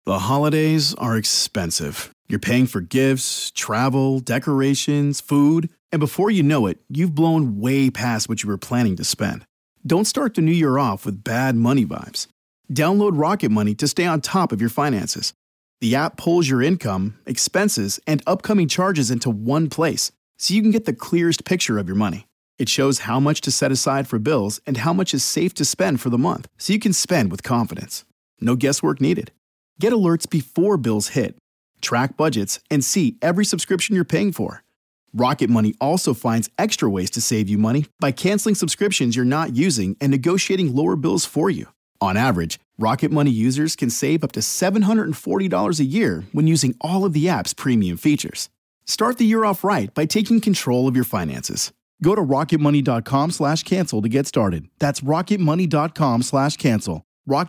The holidays are expensive. You're paying for gifts, travel, decorations, food, and before you know it, you've blown way past what you were planning to spend. Don't start the new year off with bad money vibes. Download Rocket Money to stay on top of your finances. The app pulls your income, expenses, and upcoming charges into one place, so you can get the clearest picture of your money. It shows how much to set aside for bills and how much is safe to spend for the month, so you can spend with confidence. No guesswork needed. Get alerts before bills hit. Track budgets and see every subscription you're paying for. Rocket Money also finds extra ways to save you money by canceling subscriptions you're not using and negotiating lower bills for you. On average, Rocket Money users can save up to $740 a year when using all of the app's premium features. Start the year off right by taking control of your finances. Go to rocketmoney.com/cancel to get started. That's rocketmoney.com/cancel.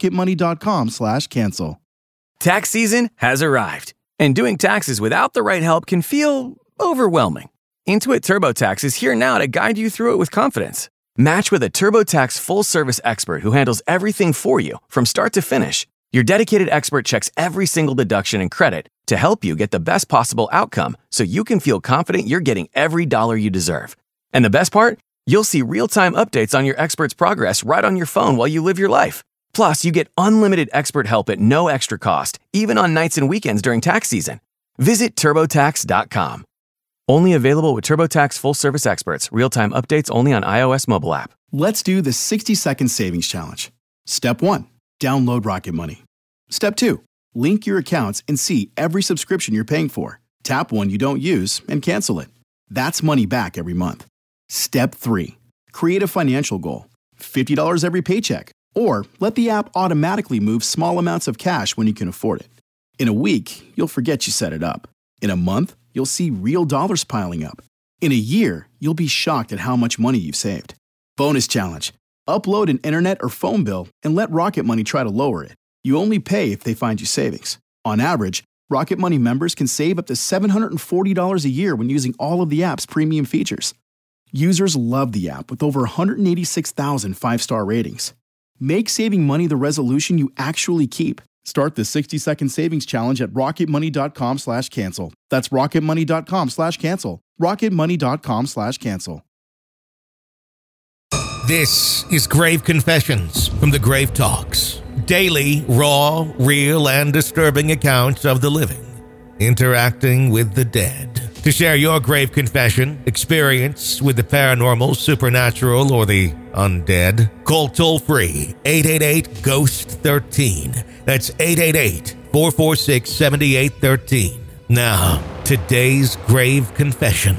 rocketmoney.com/cancel. Tax season has arrived, and doing taxes without the right help can feel overwhelming. Intuit TurboTax is here now to guide you through it with confidence. Match with a TurboTax full-service expert who handles everything for you from start to finish. Your dedicated expert checks every single deduction and credit to help you get the best possible outcome so you can feel confident you're getting every dollar you deserve. And the best part? You'll see real-time updates on your expert's progress right on your phone while you live your life. Plus, you get unlimited expert help at no extra cost, even on nights and weekends during tax season. Visit TurboTax.com. Only available with TurboTax full-service experts. Real-time updates only on iOS mobile app. Let's do the 60-second savings challenge. Step 1. Download Rocket Money. Step 2. Link your accounts and see every subscription you're paying for. Tap one you don't use and cancel it. That's money back every month. Step 3. Create a financial goal. $50 every paycheck. Or let the app automatically move small amounts of cash when you can afford it. In a week, you'll forget you set it up. In a month, you'll see real dollars piling up. In a year, you'll be shocked at how much money you've saved. Bonus challenge. Upload an internet or phone bill and let Rocket Money try to lower it. You only pay if they find you savings. On average, Rocket Money members can save up to $740 a year when using all of the app's premium features. Users love the app with over 186,000 five-star ratings. Make saving money the resolution you actually keep. Start the 60-second savings challenge at rocketmoney.com/cancel. That's rocketmoney.com/cancel. rocketmoney.com/cancel. This is Grave Confessions from the Grave Talks. Daily, raw, real, and disturbing accounts of the living interacting with the dead. To share your grave confession, experience with the paranormal, supernatural, or the undead, call toll-free 888-GHOST-13. That's 888-446-7813. Now, today's grave confession.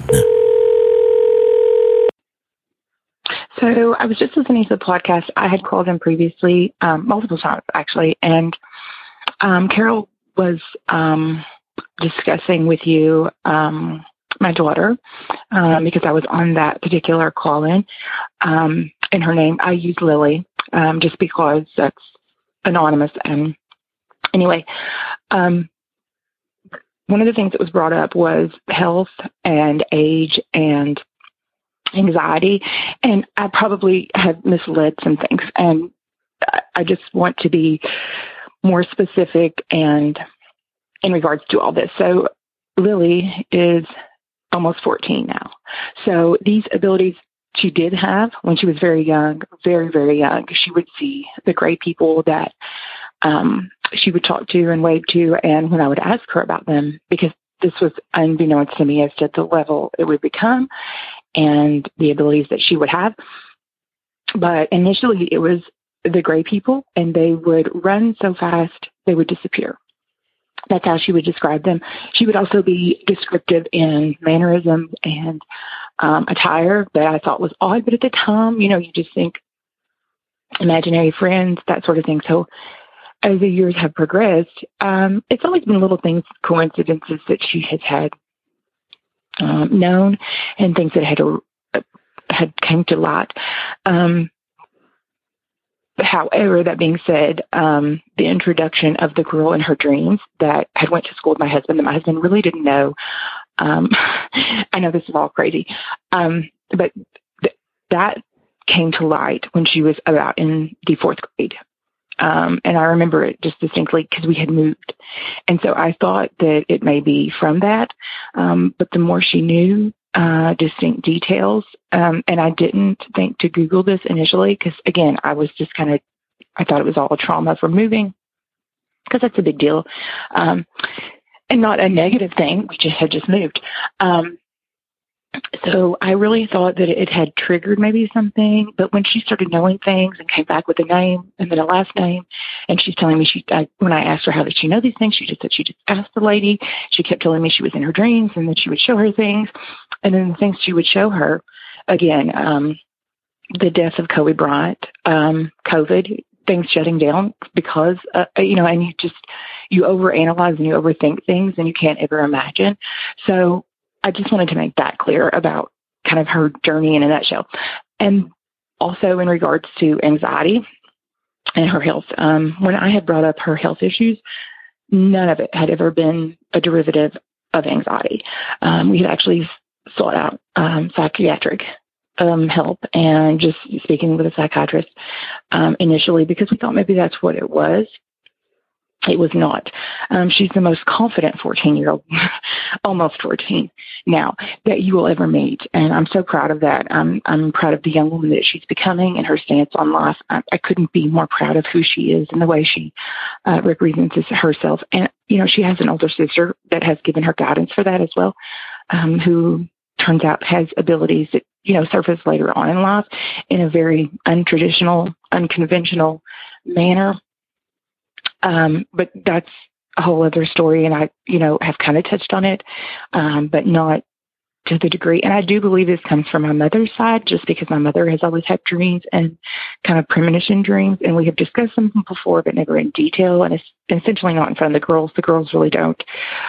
So I was just listening to the podcast. I had called in previously, multiple times actually, and Carol was discussing with you my daughter because I was on that particular call-in. And her name, I use Lily just because that's anonymous. And anyway, one of the things that was brought up was health and age and anxiety, and I probably have misled some things, and I just want to be more specific and in regards to all this. So Lily is almost 14 now. So these abilities she did have when she was very young, very, very young. She would see the gray people that she would talk to and wave to, and when I would ask her about them, because this was unbeknownst to me as to the level it would become and the abilities that she would have. But initially it was the gray people, and they would run so fast they would disappear. That's how she would describe them. She would also be descriptive in mannerisms and attire that I thought was odd, but at the time, you just think imaginary friends, that sort of thing. So as the years have progressed, it's always been little things, coincidences that she has had known, and things that had came to light. However, that being said, the introduction of the girl in her dreams that had went to school with my husband, that my husband really didn't know. I know this is all crazy, but that came to light when she was about in the fourth grade. And I remember it just distinctly because we had moved. And so I thought that it may be from that. But the more she knew, distinct details, and I didn't think to Google this initially because, again, I was just I thought it was all a trauma from moving because that's a big deal. And not a negative thing. We had just moved. So I really thought that it had triggered maybe something, but when she started knowing things and came back with a name and then a last name, and she's telling me when I asked her how did she know these things, she just said she just asked the lady. She kept telling me she was in her dreams and that she would show her things, and then the things she would show her, again, the death of Kobe Bryant, COVID, things shutting down because, and you overanalyze and you overthink things and you can't ever imagine. So I just wanted to make that clear about kind of her journey in a nutshell. And also in regards to anxiety and her health, when I had brought up her health issues, none of it had ever been a derivative of anxiety. We had actually sought out psychiatric help and just speaking with a psychiatrist initially because we thought maybe that's what it was. It was not. She's the most confident 14-year-old, almost 14 now, that you will ever meet. And I'm so proud of that. I'm proud of the young woman that she's becoming and her stance on life. I couldn't be more proud of who she is and the way she represents herself. And, she has an older sister that has given her guidance for that as well, who turns out has abilities that, surface later on in life in a very untraditional, unconventional manner. But that's a whole other story. And I, have kind of touched on it, but not to the degree. And I do believe this comes from my mother's side, just because my mother has always had dreams and kind of premonition dreams. And we have discussed them before, but never in detail. And it's essentially not in front of the girls. The girls really don't,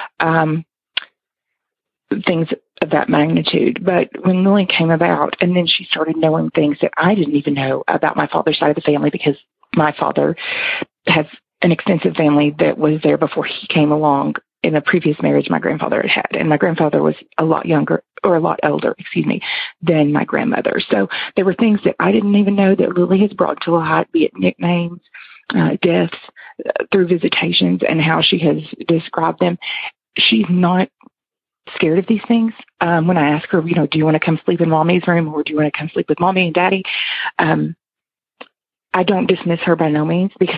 things of that magnitude. But when Lily came about, and then she started knowing things that I didn't even know about my father's side of the family, because my father has an extensive family that was there before he came along in a previous marriage my grandfather had. And my grandfather was a lot older, than my grandmother. So there were things that I didn't even know that Lily has brought to light, be it nicknames, deaths, through visitations, and how she has described them. She's not scared of these things. When I ask her, do you want to come sleep in mommy's room, or do you want to come sleep with mommy and daddy? I don't dismiss her by no means, because,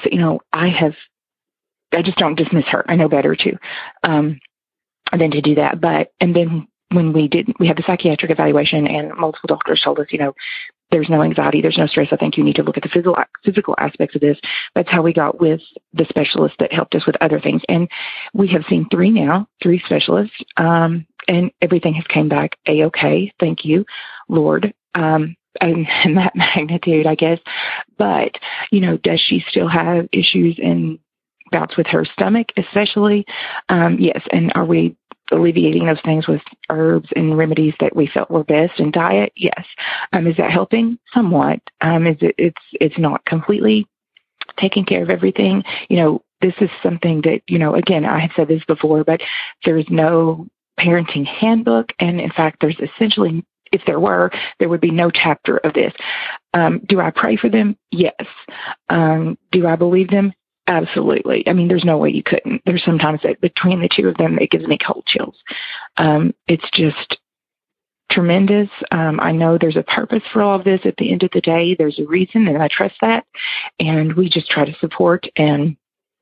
I just don't dismiss her. I know better than to do that. And then when we had the psychiatric evaluation and multiple doctors told us, there's no anxiety, there's no stress. I think you need to look at the physical aspects of this. That's how we got with the specialist that helped us with other things. And we have seen three specialists, and everything has came back A-okay. Thank you, Lord. And that magnitude, I guess. But, does she still have issues and bouts with her stomach, especially? Yes. And are we alleviating those things with herbs and remedies that we felt were best, and diet? Yes. Is that helping? Somewhat. It's not completely taking care of everything. This is something that, again, I have said this before, but there's no parenting handbook. And in fact, there's essentially, if there were, there would be no chapter of this. Do I pray for them? Yes. Do I believe them? Absolutely. I mean, there's no way you couldn't. There's sometimes that between the two of them, it gives me cold chills. It's just tremendous. I know there's a purpose for all of this. At the end of the day, there's a reason, and I trust that. And we just try to support and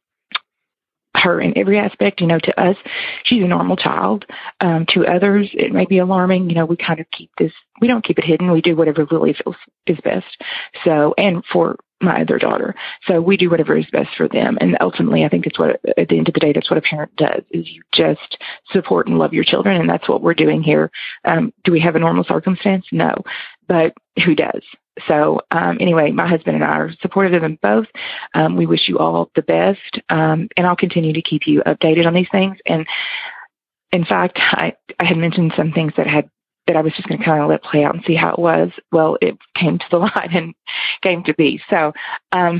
her in every aspect. To us, she's a normal child. To others, it may be alarming. We kind of we don't keep it hidden. We do whatever Lily feels is best. So, and for my other daughter. So we do whatever is best for them. And ultimately, I think it's what, at the end of the day, that's what a parent does, is you just support and love your children. And that's what we're doing here. Do we have a normal circumstance? No, but who does? So anyway, my husband and I are supportive of them both. We wish you all the best. And I'll continue to keep you updated on these things. And in fact, I had mentioned some things that I was just going to kind of let play out and see how it was. Well, it came to the light and came to be. So, and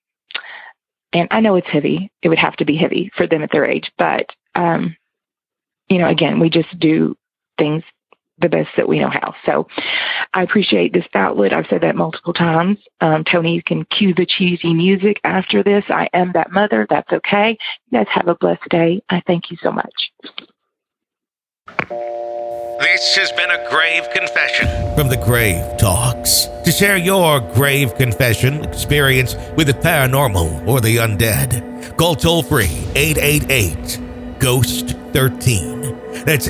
I know it's heavy. It would have to be heavy for them at their age. But, again, we just do things the best that we know how. So I appreciate this outlet. I've said that multiple times. Tony, you can cue the cheesy music after this. I am that mother. That's okay. You guys have a blessed day. I thank you so much. This has been a grave confession from the Grave Talks. To share your grave confession experience with the paranormal or the undead, call toll-free 888-GHOST-13. That's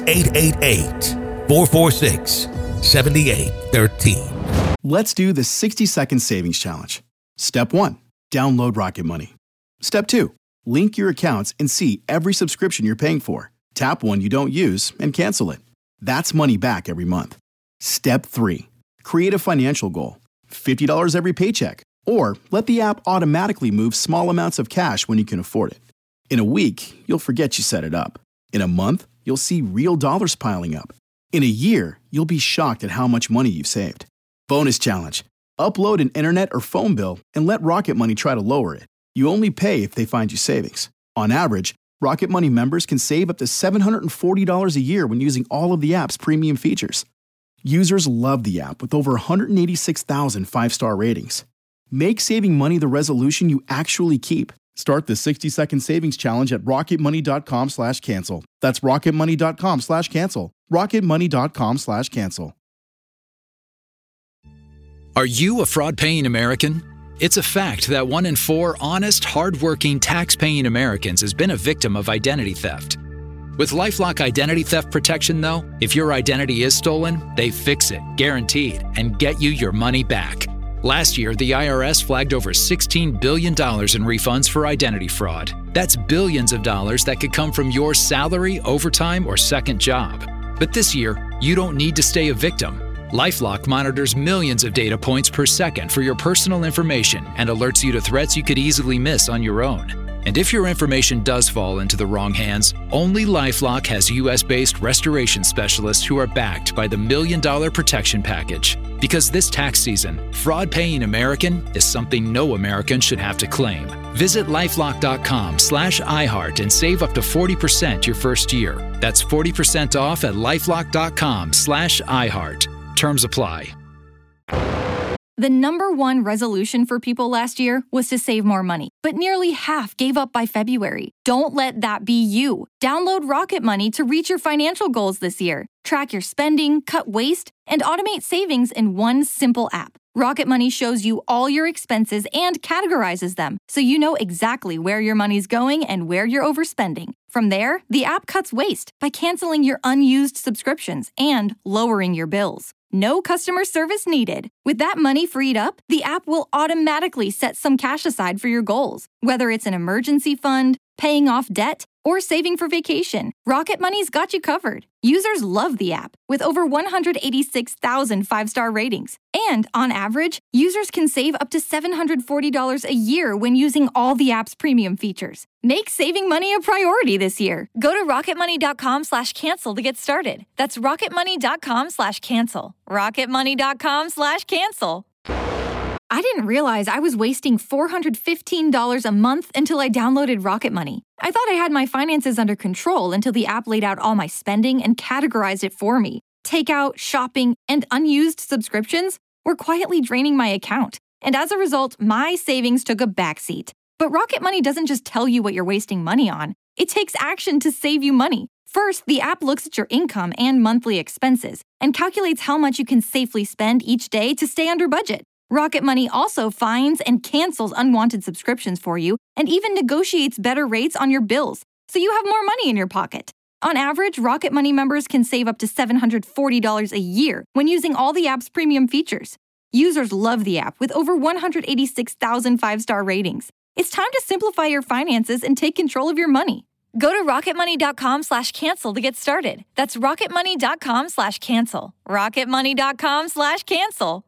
888-446-7813. Let's do the 60-second savings challenge. Step 1, download Rocket Money. Step 2, link your accounts and see every subscription you're paying for. Tap one you don't use and cancel it. That's money back every month. Step 3, create a financial goal. $50 every paycheck. Or let the app automatically move small amounts of cash when you can afford it. In a week, you'll forget you set it up. In a month, you'll see real dollars piling up. In a year, you'll be shocked at how much money you've saved. Bonus challenge. Upload an internet or phone bill and let Rocket Money try to lower it. You only pay if they find you savings. On average, Rocket Money members can save up to $740 a year when using all of the app's premium features. Users love the app with over 186,000 five-star ratings. Make saving money the resolution you actually keep. Start the 60-second savings challenge at rocketmoney.com/cancel. That's rocketmoney.com/cancel. rocketmoney.com/cancel. Are you a fraud-paying American? It's a fact that 1 in 4 honest, hard-working, tax-paying Americans has been a victim of identity theft. With LifeLock Identity Theft Protection, though, if your identity is stolen, they fix it, guaranteed, and get you your money back. Last year, the IRS flagged over $16 billion in refunds for identity fraud. That's billions of dollars that could come from your salary, overtime, or second job. But this year, you don't need to stay a victim. LifeLock monitors millions of data points per second for your personal information and alerts you to threats you could easily miss on your own. And if your information does fall into the wrong hands, only LifeLock has U.S.-based restoration specialists who are backed by the $1 Million Protection Package. Because this tax season, fraud-paying American is something no American should have to claim. Visit LifeLock.com/iHeart and save up to 40% your first year. That's 40% off at LifeLock.com/iHeart. Terms apply. The number one resolution for people last year was to save more money, but nearly half gave up by February. Don't let that be you. Download Rocket Money to reach your financial goals this year. Track your spending, cut waste, and automate savings in one simple app. Rocket Money shows you all your expenses and categorizes them, so you know exactly where your money's going and where you're overspending. From there, the app cuts waste by canceling your unused subscriptions and lowering your bills. No customer service needed. With that money freed up, the app will automatically set some cash aside for your goals. Whether it's an emergency fund, paying off debt, or saving for vacation, Rocket Money's got you covered. Users love the app, with over 186,000 five-star ratings. And on average, users can save up to $740 a year when using all the app's premium features. Make saving money a priority this year. Go to rocketmoney.com/cancel to get started. That's rocketmoney.com/cancel. rocketmoney.com/cancel. I didn't realize I was wasting $415 a month until I downloaded Rocket Money. I thought I had my finances under control until the app laid out all my spending and categorized it for me. Takeout, shopping, and unused subscriptions were quietly draining my account. And as a result, my savings took a backseat. But Rocket Money doesn't just tell you what you're wasting money on. It takes action to save you money. First, the app looks at your income and monthly expenses and calculates how much you can safely spend each day to stay under budget. Rocket Money also finds and cancels unwanted subscriptions for you and even negotiates better rates on your bills, so you have more money in your pocket. On average, Rocket Money members can save up to $740 a year when using all the app's premium features. Users love the app with over 186,000 five-star ratings. It's time to simplify your finances and take control of your money. Go to rocketmoney.com/cancel to get started. That's rocketmoney.com/cancel. rocketmoney.com/cancel.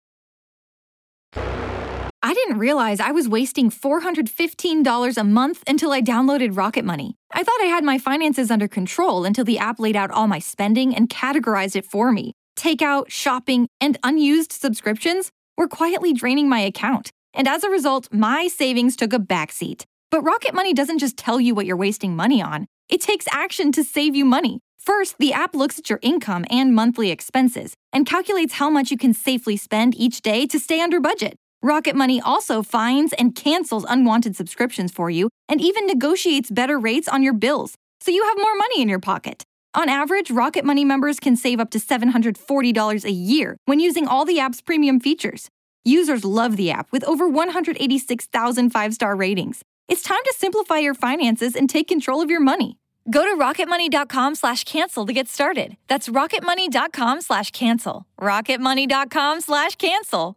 I didn't realize I was wasting $415 a month until I downloaded Rocket Money. I thought I had my finances under control until the app laid out all my spending and categorized it for me. Takeout, shopping, and unused subscriptions were quietly draining my account. And as a result, my savings took a backseat. But Rocket Money doesn't just tell you what you're wasting money on. It takes action to save you money. First, the app looks at your income and monthly expenses and calculates how much you can safely spend each day to stay under budget. Rocket Money also finds and cancels unwanted subscriptions for you and even negotiates better rates on your bills, so you have more money in your pocket. On average, Rocket Money members can save up to $740 a year when using all the app's premium features. Users love the app with over 186,000 five-star ratings. It's time to simplify your finances and take control of your money. Go to rocketmoney.com/cancel to get started. That's rocketmoney.com/cancel. rocketmoney.com/cancel.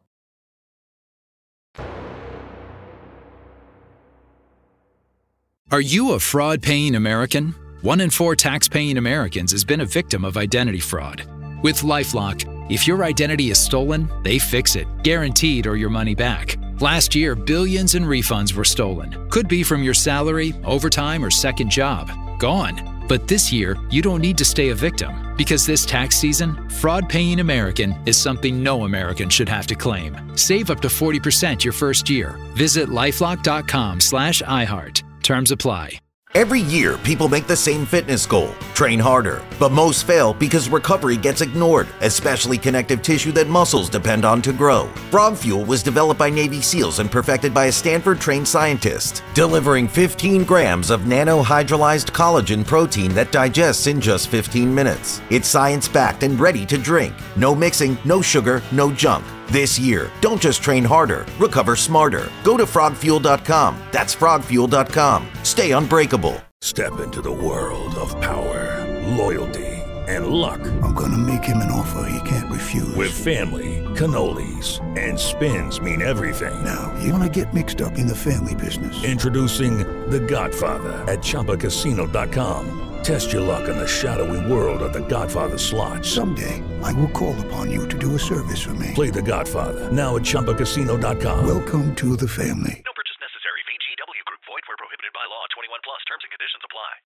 Are you a fraud-paying American? 1 in 4 tax-paying Americans has been a victim of identity fraud. With LifeLock, if your identity is stolen, they fix it, guaranteed, or your money back. Last year, billions in refunds were stolen. Could be from your salary, overtime, or second job. Gone. But this year, you don't need to stay a victim, because this tax season, fraud-paying American is something no American should have to claim. Save up to 40% your first year. Visit lifelock.com/iHeart. Terms apply. Every year, people make the same fitness goal, train harder. But most fail because recovery gets ignored, especially connective tissue that muscles depend on to grow. Frog Fuel was developed by Navy SEALs and perfected by a Stanford-trained scientist, delivering 15 grams of nanohydrolyzed collagen protein that digests in just 15 minutes. It's science-backed and ready to drink. No mixing, no sugar, no junk. This year, don't just train harder, recover smarter. Go to frogfuel.com. That's frogfuel.com. Stay unbreakable. Step into the world of power, loyalty, and luck. I'm gonna make him an offer he can't refuse. With family, cannolis, and spins mean everything. Now, you wanna get mixed up in the family business. Introducing The Godfather at ChumbaCasino.com. Test your luck in the shadowy world of The Godfather slot. Someday, I will call upon you to do a service for me. Play The Godfather now at ChumbaCasino.com. Welcome to the family.